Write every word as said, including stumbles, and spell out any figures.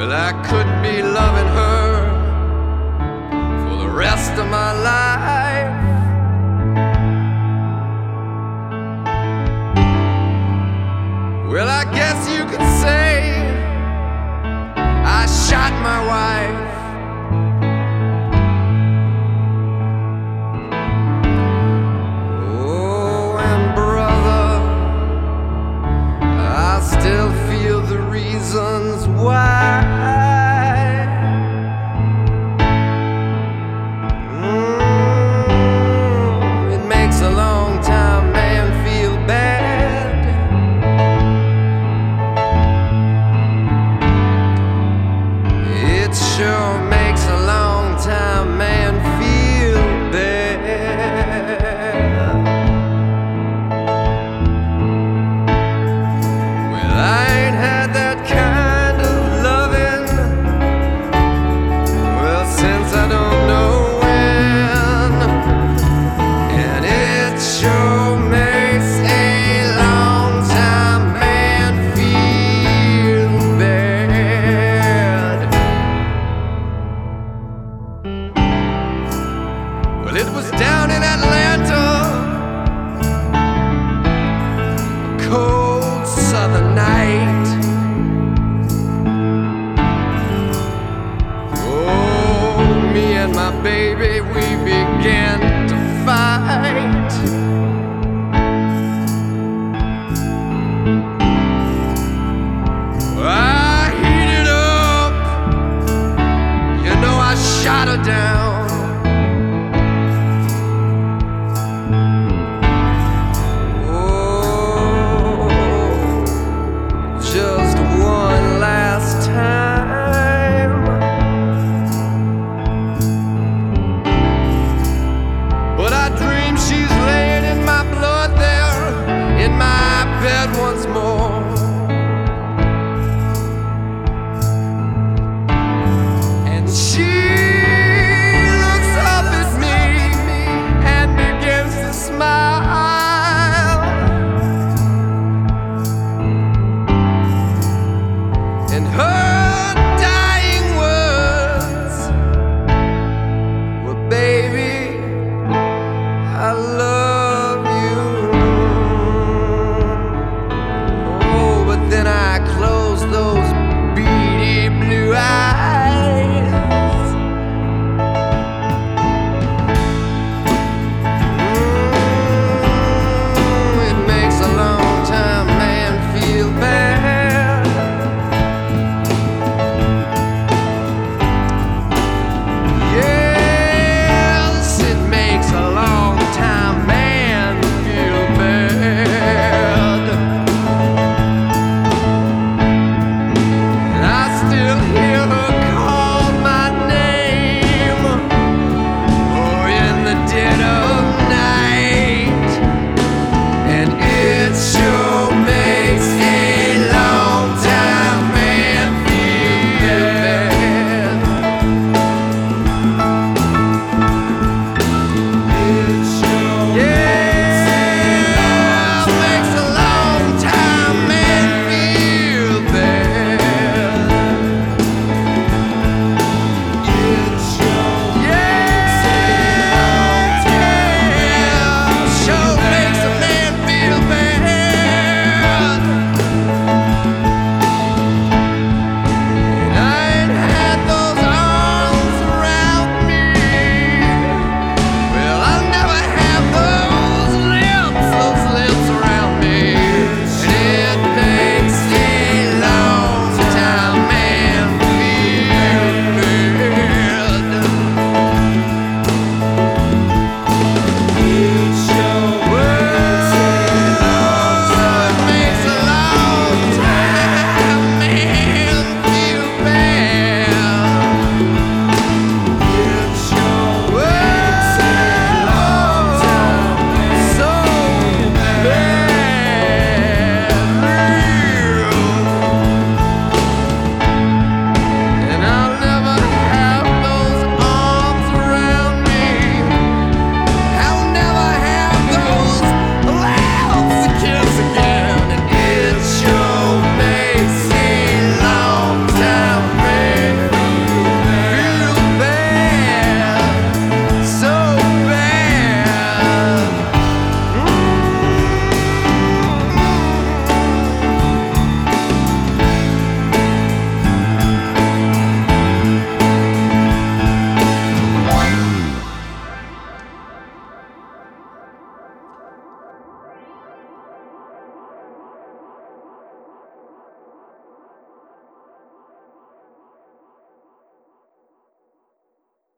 Well, I could be loving her for the rest of my life. Well, I guess you could say I shot my wife. Oh, and brother, I still feel the reasons why. Mm, it makes a long time man feel bad. It sure makes a long time man feel bad. Well, I ain't had that kind of loving, well, since I don't know when. And it sure makes a long time man feel bad. Well, it was down in Atlanta, a cold southern night. Oh, me and my baby, we began to fight. I heated up, you know, I shot her down. Just one last time. But I dream she's laying in my blood there in my bed once more.